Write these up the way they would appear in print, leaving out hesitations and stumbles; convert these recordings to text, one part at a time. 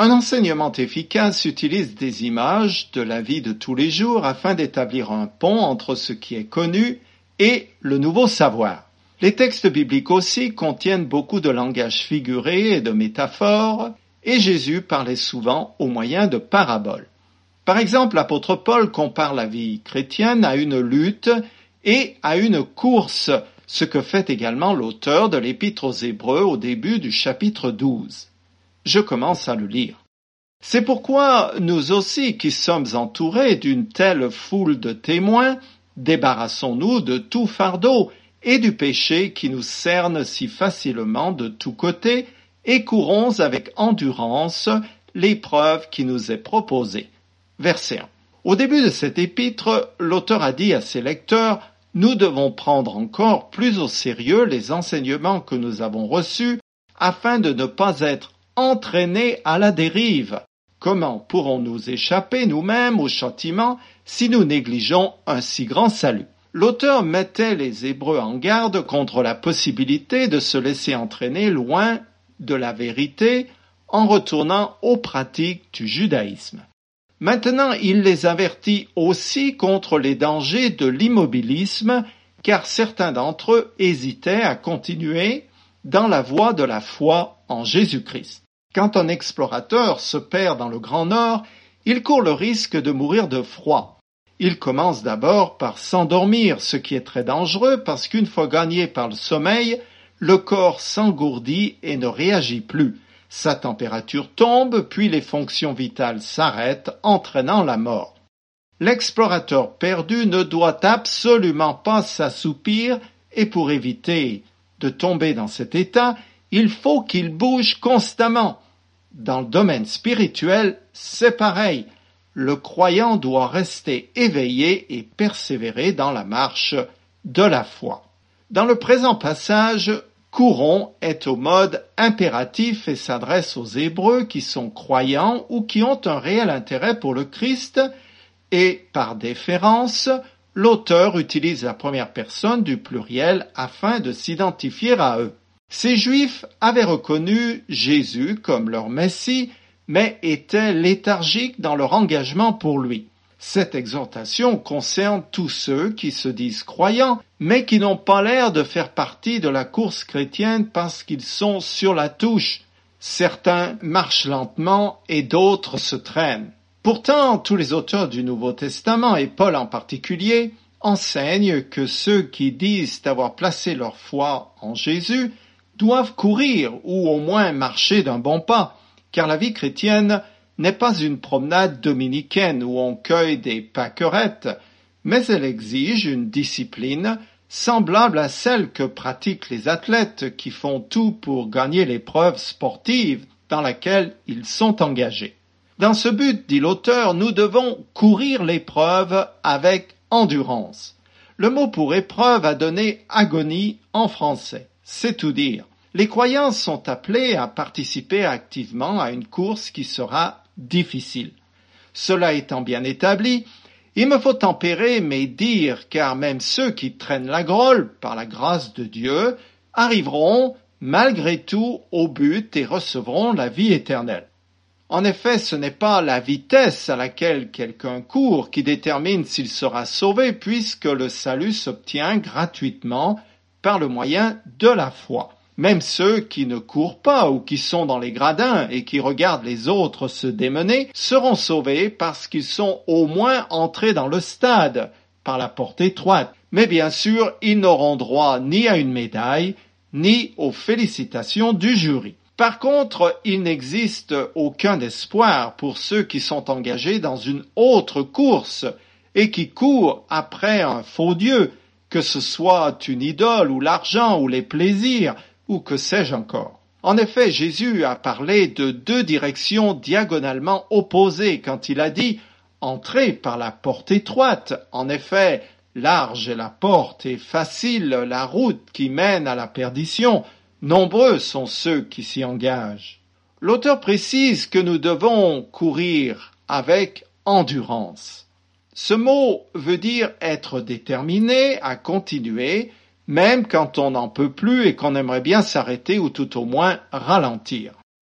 Un enseignement efficace utilise des images de la vie de tous les jours afin d'établir un pont entre ce qui est connu et le nouveau savoir. Les textes bibliques aussi contiennent beaucoup de langage figuré et de métaphores, et Jésus parlait souvent au moyen de paraboles. Par exemple, l'apôtre Paul compare la vie chrétienne à une lutte et à une course, ce que fait également l'auteur de l'Épître aux Hébreux au début du chapitre 12. Je commence à le lire. C'est pourquoi nous aussi qui sommes entourés d'une telle foule de témoins, débarrassons-nous de tout fardeau et du péché qui nous cerne si facilement de tous côtés et courons avec endurance l'épreuve qui nous est proposée. Verset 1. Au début de cet épître, l'auteur a dit à ses lecteurs « Nous devons prendre encore plus au sérieux les enseignements que nous avons reçus afin de ne pas être entraînés à la dérive. Comment pourrons-nous échapper nous-mêmes au châtiment si nous négligeons un si grand salut ?» L'auteur mettait les Hébreux en garde contre la possibilité de se laisser entraîner loin de la vérité en retournant aux pratiques du judaïsme. Maintenant, il les avertit aussi contre les dangers de l'immobilisme, car certains d'entre eux hésitaient à continuer dans la voie de la foi en Jésus-Christ. Quand un explorateur se perd dans le Grand Nord, il court le risque de mourir de froid. Il commence d'abord par s'endormir, ce qui est très dangereux parce qu'une fois gagné par le sommeil, le corps s'engourdit et ne réagit plus. Sa température tombe, puis les fonctions vitales s'arrêtent, entraînant la mort. L'explorateur perdu ne doit absolument pas s'assoupir et pour éviter de tomber dans cet état, il faut qu'il bouge constamment. Dans le domaine spirituel, c'est pareil. Le croyant doit rester éveillé et persévérer dans la marche de la foi. Dans le présent passage, courons est au mode impératif et s'adresse aux Hébreux qui sont croyants ou qui ont un réel intérêt pour le Christ et, par déférence, l'auteur utilise la première personne du pluriel afin de s'identifier à eux. Ces Juifs avaient reconnu Jésus comme leur Messie, mais étaient léthargiques dans leur engagement pour lui. Cette exhortation concerne tous ceux qui se disent croyants, mais qui n'ont pas l'air de faire partie de la course chrétienne parce qu'ils sont sur la touche. Certains marchent lentement et d'autres se traînent. Pourtant, tous les auteurs du Nouveau Testament, et Paul en particulier, enseignent que ceux qui disent avoir placé leur foi en Jésus doivent courir ou au moins marcher d'un bon pas, car la vie chrétienne n'est pas une promenade dominicaine où on cueille des pâquerettes, mais elle exige une discipline semblable à celle que pratiquent les athlètes qui font tout pour gagner l'épreuve sportive dans laquelle ils sont engagés. Dans ce but, dit l'auteur, nous devons courir l'épreuve avec endurance. Le mot pour épreuve a donné agonie en français. C'est tout dire. Les croyants sont appelés à participer activement à une course qui sera difficile. Cela étant bien établi, il me faut tempérer mes dires, car même ceux qui traînent la grolle, par la grâce de Dieu, arriveront, malgré tout, au but et recevront la vie éternelle. En effet, ce n'est pas la vitesse à laquelle quelqu'un court qui détermine s'il sera sauvé, puisque le salut s'obtient gratuitement par le moyen de la foi. Même ceux qui ne courent pas ou qui sont dans les gradins et qui regardent les autres se démener seront sauvés parce qu'ils sont au moins entrés dans le stade par la porte étroite. Mais bien sûr, ils n'auront droit ni à une médaille, ni aux félicitations du jury. Par contre, il n'existe aucun espoir pour ceux qui sont engagés dans une autre course et qui courent après un faux Dieu, que ce soit une idole ou l'argent ou les plaisirs, ou que sais-je encore. En effet, Jésus a parlé de deux directions diagonalement opposées quand il a dit « Entrez par la porte étroite ». En effet, large est la porte et facile la route qui mène à la perdition. Nombreux sont ceux qui s'y engagent. L'auteur précise que nous devons courir avec endurance. Ce mot veut dire être déterminé à continuer, même quand on n'en peut plus et qu'on aimerait bien s'arrêter ou tout au moins ralentir.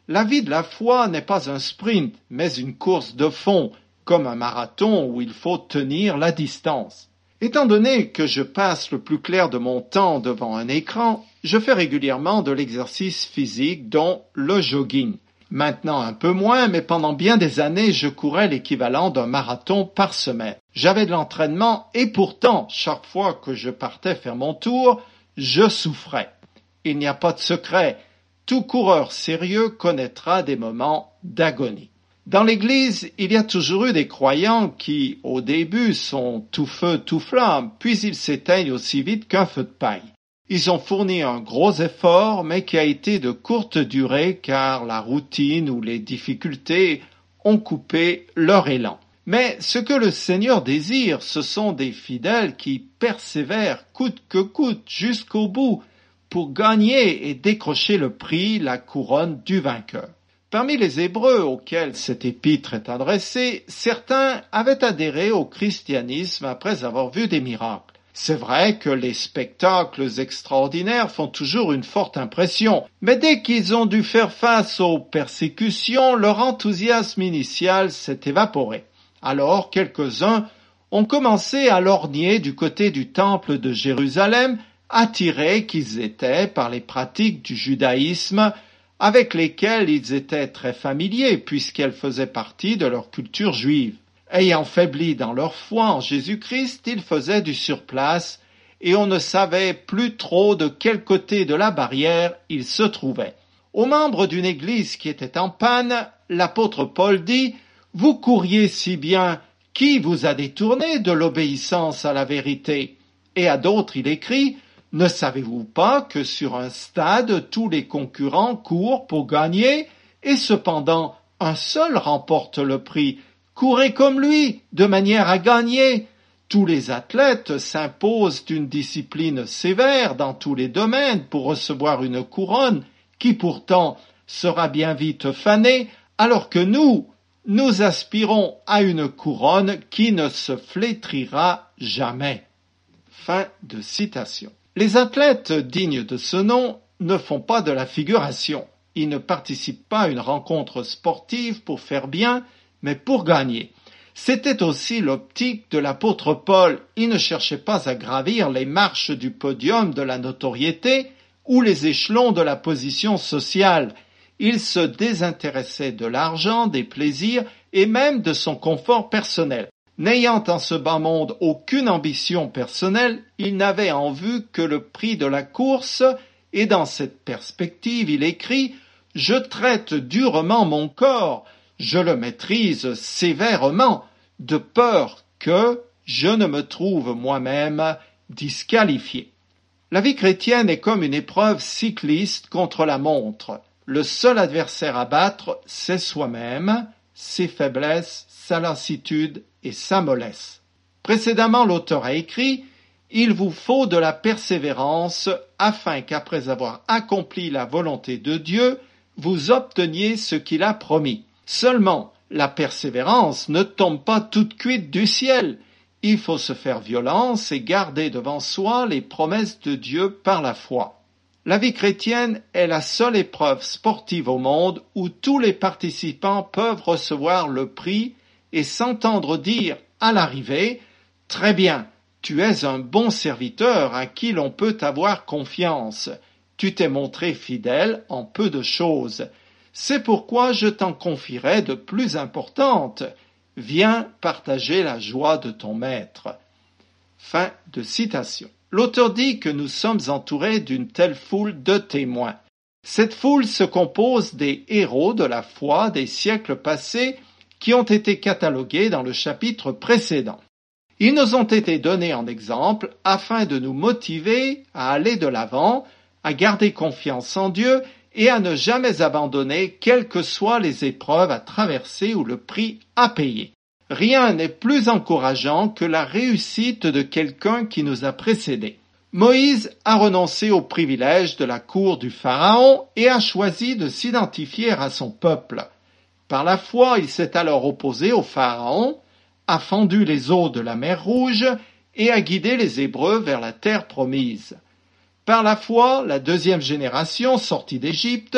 La vie de la foi n'est pas un sprint, mais une course de fond, comme un marathon où il faut tenir la distance. Étant donné que je passe le plus clair de mon temps devant un écran, je fais régulièrement de l'exercice physique, dont le jogging. Maintenant un peu moins, mais pendant bien des années, je courais l'équivalent d'un marathon par semaine. J'avais de l'entraînement et pourtant, chaque fois que je partais faire mon tour, je souffrais. Il n'y a pas de secret, tout coureur sérieux connaîtra des moments d'agonie. Dans l'Église, il y a toujours eu des croyants qui, au début, sont tout feu, tout flamme, puis ils s'éteignent aussi vite qu'un feu de paille. Ils ont fourni un gros effort, mais qui a été de courte durée car la routine ou les difficultés ont coupé leur élan. Mais ce que le Seigneur désire, ce sont des fidèles qui persévèrent coûte que coûte jusqu'au bout pour gagner et décrocher le prix, la couronne du vainqueur. Parmi les Hébreux auxquels cette épître est adressée, certains avaient adhéré au christianisme après avoir vu des miracles. C'est vrai que les spectacles extraordinaires font toujours une forte impression, mais dès qu'ils ont dû faire face aux persécutions, leur enthousiasme initial s'est évaporé. Alors quelques-uns ont commencé à lorgner du côté du temple de Jérusalem, attirés qu'ils étaient par les pratiques du judaïsme avec lesquelles ils étaient très familiers puisqu'elles faisaient partie de leur culture juive. Ayant faibli dans leur foi en Jésus-Christ, ils faisaient du surplace et on ne savait plus trop de quel côté de la barrière ils se trouvaient. Aux membres d'une église qui était en panne, l'apôtre Paul dit « Vous couriez si bien, qui vous a détourné de l'obéissance à la vérité ?» Et à d'autres il écrit « Ne savez-vous pas que sur un stade tous les concurrents courent pour gagner et cependant un seul remporte le prix ? Courez comme lui, de manière à gagner. Tous les athlètes s'imposent une discipline sévère dans tous les domaines pour recevoir une couronne qui pourtant sera bien vite fanée, alors que nous aspirons à une couronne qui ne se flétrira jamais. » Fin de citation. Les athlètes dignes de ce nom ne font pas de la figuration. Ils ne participent pas à une rencontre sportive pour faire bien, mais pour gagner. C'était aussi l'optique de l'apôtre Paul. Il ne cherchait pas à gravir les marches du podium de la notoriété ou les échelons de la position sociale. Il se désintéressait de l'argent, des plaisirs et même de son confort personnel. N'ayant en ce bas monde aucune ambition personnelle, il n'avait en vue que le prix de la course et dans cette perspective, il écrit « Je traite durement mon corps ». Je le maîtrise sévèrement, de peur que je ne me trouve moi-même disqualifié. La vie chrétienne est comme une épreuve cycliste contre la montre. Le seul adversaire à battre, c'est soi-même, ses faiblesses, sa lassitude et sa mollesse. Précédemment, l'auteur a écrit « Il vous faut de la persévérance afin qu'après avoir accompli la volonté de Dieu, vous obteniez ce qu'il a promis. » Seulement, la persévérance ne tombe pas toute cuite du ciel. Il faut se faire violence et garder devant soi les promesses de Dieu par la foi. La vie chrétienne est la seule épreuve sportive au monde où tous les participants peuvent recevoir le prix et s'entendre dire à l'arrivée « Très bien, tu es un bon serviteur à qui l'on peut avoir confiance. Tu t'es montré fidèle en peu de choses. C'est pourquoi je t'en confierai de plus importantes. Viens partager la joie de ton maître. » Fin de citation. L'auteur dit que nous sommes entourés d'une telle foule de témoins. Cette foule se compose des héros de la foi des siècles passés qui ont été catalogués dans le chapitre précédent. Ils nous ont été donnés en exemple afin de nous motiver à aller de l'avant, à garder confiance en Dieu et à ne jamais abandonner quelles que soient les épreuves à traverser ou le prix à payer. Rien n'est plus encourageant que la réussite de quelqu'un qui nous a précédés. Moïse a renoncé au privilège de la cour du Pharaon et a choisi de s'identifier à son peuple. Par la foi, il s'est alors opposé au Pharaon, a fendu les eaux de la mer Rouge et a guidé les Hébreux vers la terre promise. Par la foi, la deuxième génération sortie d'Égypte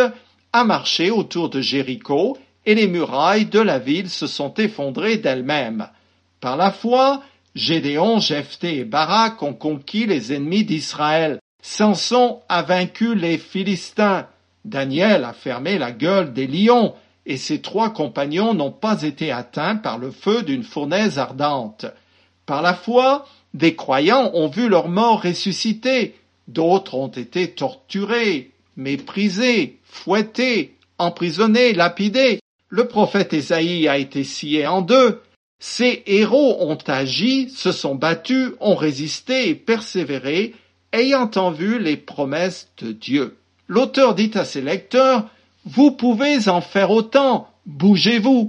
a marché autour de Jéricho et les murailles de la ville se sont effondrées d'elles-mêmes. Par la foi, Gédéon, Jephthé et Barak ont conquis les ennemis d'Israël. Samson a vaincu les Philistins. Daniel a fermé la gueule des lions et ses 3 compagnons n'ont pas été atteints par le feu d'une fournaise ardente. Par la foi, des croyants ont vu leur mort ressusciter. D'autres ont été torturés, méprisés, fouettés, emprisonnés, lapidés. Le prophète Ésaïe a été scié en 2. Ces héros ont agi, se sont battus, ont résisté et persévéré, ayant en vue les promesses de Dieu. L'auteur dit à ses lecteurs, « Vous pouvez en faire autant, bougez-vous !»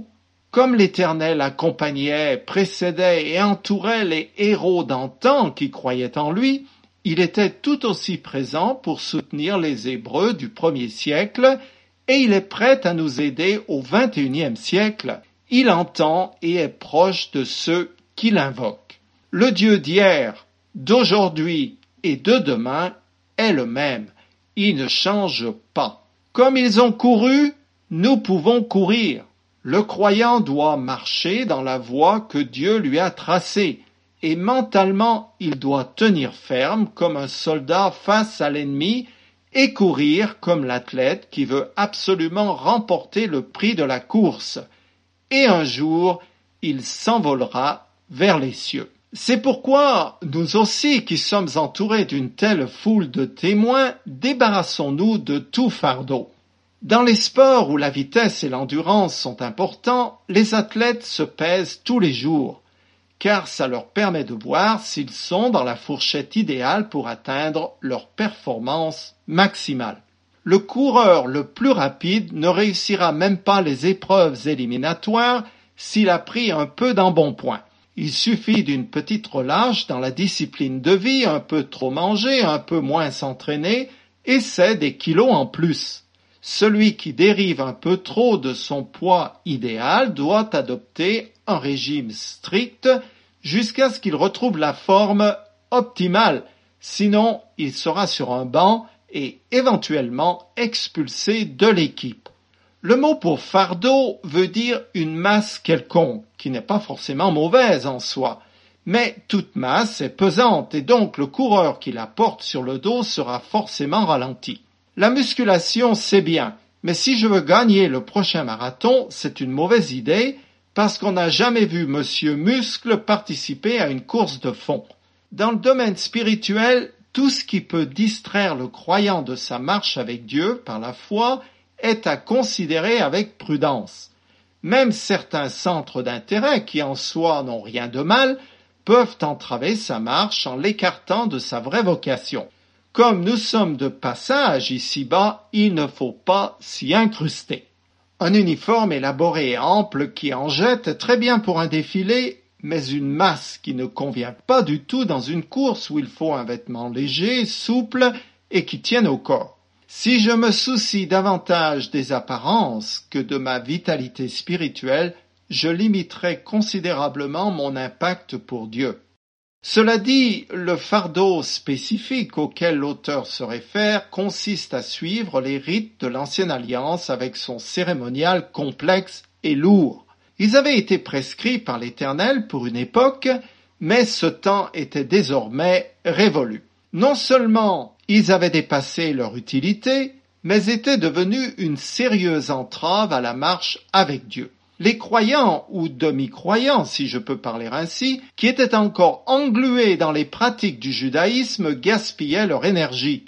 Comme l'Éternel accompagnait, précédait et entourait les héros d'antan qui croyaient en lui, il était tout aussi présent pour soutenir les Hébreux du 1er siècle et il est prêt à nous aider au 21e siècle. Il entend et est proche de ceux qui l'invoquent. Le Dieu d'hier, d'aujourd'hui et de demain est le même. Il ne change pas. Comme ils ont couru, nous pouvons courir. Le croyant doit marcher dans la voie que Dieu lui a tracée et mentalement il doit tenir ferme comme un soldat face à l'ennemi et courir comme l'athlète qui veut absolument remporter le prix de la course. Et un jour, il s'envolera vers les cieux. C'est pourquoi nous aussi qui sommes entourés d'une telle foule de témoins, débarrassons-nous de tout fardeau. Dans les sports où la vitesse et l'endurance sont importants, les athlètes se pèsent tous les jours, car ça leur permet de voir s'ils sont dans la fourchette idéale pour atteindre leur performance maximale. Le coureur le plus rapide ne réussira même pas les épreuves éliminatoires s'il a pris un peu d'embonpoint. Il suffit d'une petite relâche dans la discipline de vie, un peu trop manger, un peu moins s'entraîner, et c'est des kilos en plus. Celui qui dérive un peu trop de son poids idéal doit adopter un régime strict jusqu'à ce qu'il retrouve la forme optimale, sinon il sera sur un banc et éventuellement expulsé de l'équipe. Le mot pour fardeau veut dire une masse quelconque, qui n'est pas forcément mauvaise en soi, mais toute masse est pesante et donc le coureur qui la porte sur le dos sera forcément ralenti. La musculation, c'est bien, mais si je veux gagner le prochain marathon, c'est une mauvaise idée parce qu'on n'a jamais vu Monsieur Muscle participer à une course de fond. Dans le domaine spirituel, tout ce qui peut distraire le croyant de sa marche avec Dieu par la foi est à considérer avec prudence. Même certains centres d'intérêt qui en soi n'ont rien de mal peuvent entraver sa marche en l'écartant de sa vraie vocation. Comme nous sommes de passage ici-bas, il ne faut pas s'y incruster. Un uniforme élaboré et ample qui en jette est très bien pour un défilé, mais une masse qui ne convient pas du tout dans une course où il faut un vêtement léger, souple et qui tienne au corps. Si je me soucie davantage des apparences que de ma vitalité spirituelle, je limiterai considérablement mon impact pour Dieu. Cela dit, le fardeau spécifique auquel l'auteur se réfère consiste à suivre les rites de l'Ancienne Alliance avec son cérémonial complexe et lourd. Ils avaient été prescrits par l'Éternel pour une époque, mais ce temps était désormais révolu. Non seulement ils avaient dépassé leur utilité, mais étaient devenus une sérieuse entrave à la marche avec Dieu. Les croyants, ou demi-croyants si je peux parler ainsi, qui étaient encore englués dans les pratiques du judaïsme gaspillaient leur énergie.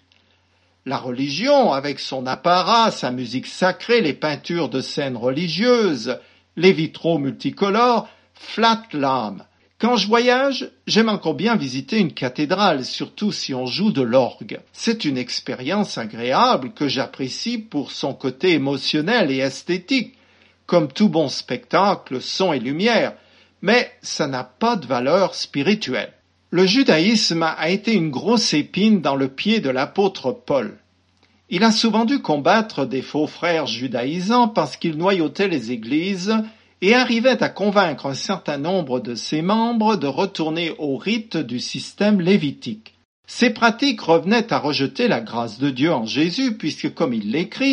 La religion, avec son apparat, sa musique sacrée, les peintures de scènes religieuses, les vitraux multicolores, flattent l'âme. Quand je voyage, j'aime encore bien visiter une cathédrale, surtout si on joue de l'orgue. C'est une expérience agréable que j'apprécie pour son côté émotionnel et esthétique, comme tout bon spectacle, son et lumière, mais ça n'a pas de valeur spirituelle. Le judaïsme a été une grosse épine dans le pied de l'apôtre Paul. Il a souvent dû combattre des faux frères judaïsants parce qu'ils noyautaient les églises et arrivaient à convaincre un certain nombre de ses membres de retourner au rite du système lévitique. Ces pratiques revenaient à rejeter la grâce de Dieu en Jésus puisque, comme il l'écrit,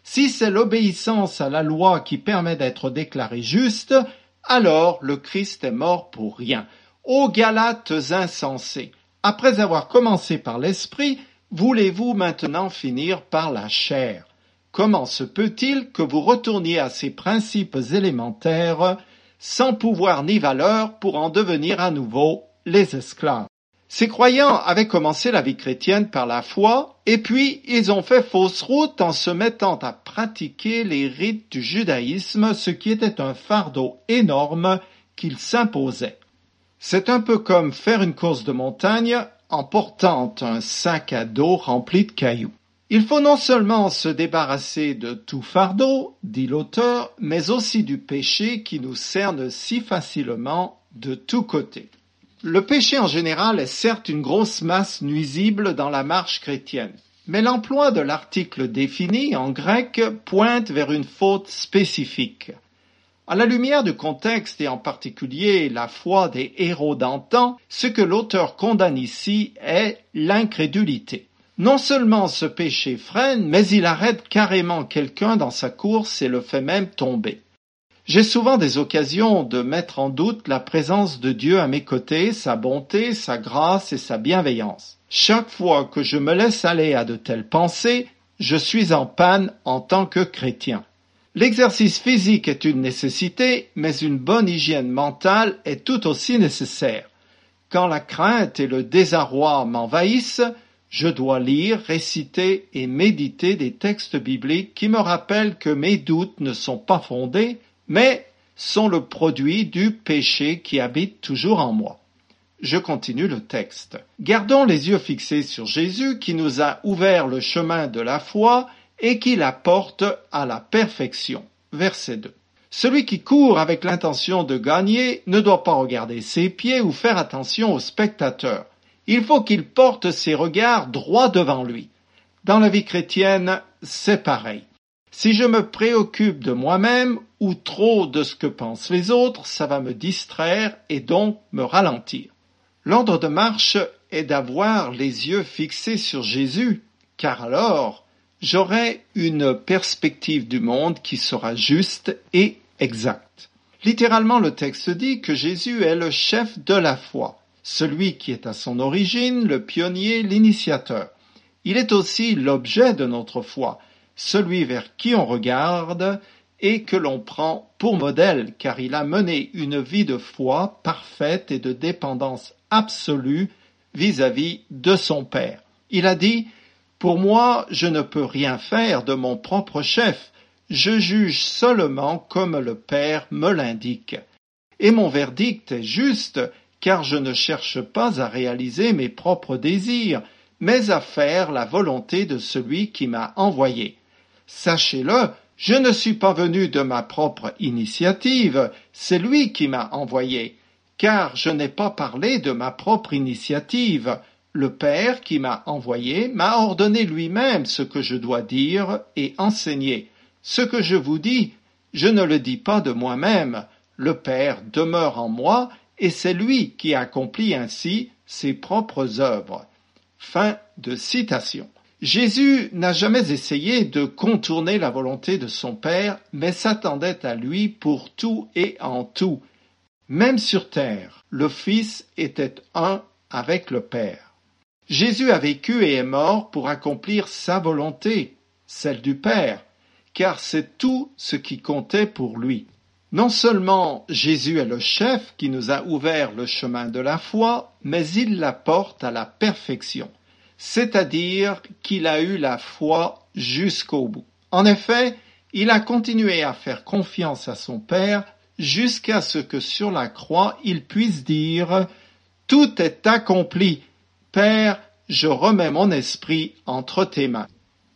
Si c'est l'obéissance à la loi qui permet d'être déclaré juste, alors le Christ est mort pour rien. Ô Galates insensés, après avoir commencé par l'esprit, voulez-vous maintenant finir par la chair? Comment se peut-il que vous retourniez à ces principes élémentaires sans pouvoir ni valeur pour en devenir à nouveau les esclaves? Ces croyants avaient commencé la vie chrétienne par la foi, et puis ils ont fait fausse route en se mettant à pratiquer les rites du judaïsme, ce qui était un fardeau énorme qu'ils s'imposaient. C'est un peu comme faire une course de montagne en portant un sac à dos rempli de cailloux. Il faut non seulement se débarrasser de tout fardeau, dit l'auteur, mais aussi du péché qui nous cerne si facilement de tous côtés. Le péché en général est certes une grosse masse nuisible dans la marche chrétienne, mais l'emploi de l'article défini en grec pointe vers une faute spécifique. À la lumière du contexte et en particulier la foi des héros d'antan, ce que l'auteur condamne ici est l'incrédulité. Non seulement ce péché freine, mais il arrête carrément quelqu'un dans sa course et le fait même tomber. J'ai souvent des occasions de mettre en doute la présence de Dieu à mes côtés, sa bonté, sa grâce et sa bienveillance. Chaque fois que je me laisse aller à de telles pensées, je suis en panne en tant que chrétien. L'exercice physique est une nécessité, mais une bonne hygiène mentale est tout aussi nécessaire. Quand la crainte et le désarroi m'envahissent, je dois lire, réciter et méditer des textes bibliques qui me rappellent que mes doutes ne sont pas fondés, mais sont le produit du péché qui habite toujours en moi. Je continue le texte. Gardons les yeux fixés sur Jésus qui nous a ouvert le chemin de la foi et qui la porte à la perfection. Verset 2. Celui qui court avec l'intention de gagner ne doit pas regarder ses pieds ou faire attention aux spectateurs. Il faut qu'il porte ses regards droit devant lui. Dans la vie chrétienne, c'est pareil. Si je me préoccupe de moi-même ou trop de ce que pensent les autres, ça va me distraire et donc me ralentir. L'ordre de marche est d'avoir les yeux fixés sur Jésus, car alors j'aurai une perspective du monde qui sera juste et exacte. Littéralement, le texte dit que Jésus est le chef de la foi, celui qui est à son origine, le pionnier, l'initiateur. Il est aussi l'objet de notre foi, celui vers qui on regarde et que l'on prend pour modèle, car il a mené une vie de foi parfaite et de dépendance absolue vis-à-vis de son Père. Il a dit « Pour moi, je ne peux rien faire de mon propre chef, je juge seulement comme le Père me l'indique. Et mon verdict est juste, car je ne cherche pas à réaliser mes propres désirs, mais à faire la volonté de celui qui m'a envoyé. Sachez-le, je ne suis pas venu de ma propre initiative, c'est lui qui m'a envoyé, car je n'ai pas parlé de ma propre initiative. Le Père qui m'a envoyé m'a ordonné lui-même ce que je dois dire et enseigner. Ce que je vous dis, je ne le dis pas de moi-même. Le Père demeure en moi et c'est lui qui accomplit ainsi ses propres œuvres. » Fin de citation. Jésus n'a jamais essayé de contourner la volonté de son Père, mais s'attendait à lui pour tout et en tout. Même sur terre, le Fils était un avec le Père. Jésus a vécu et est mort pour accomplir sa volonté, celle du Père, car c'est tout ce qui comptait pour lui. Non seulement Jésus est le chef qui nous a ouvert le chemin de la foi, mais il la porte à la perfection. C'est-à-dire qu'il a eu la foi jusqu'au bout. En effet, il a continué à faire confiance à son Père jusqu'à ce que sur la croix il puisse dire « Tout est accompli. Père, je remets mon esprit entre tes mains. »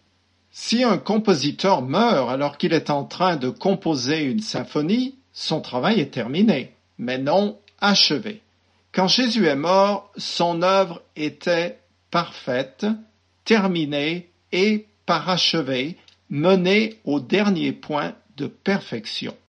Si un compositeur meurt alors qu'il est en train de composer une symphonie, son travail est terminé, mais non achevé. Quand Jésus est mort, son œuvre était parfaite, terminée et parachevée, menée au dernier point de perfection.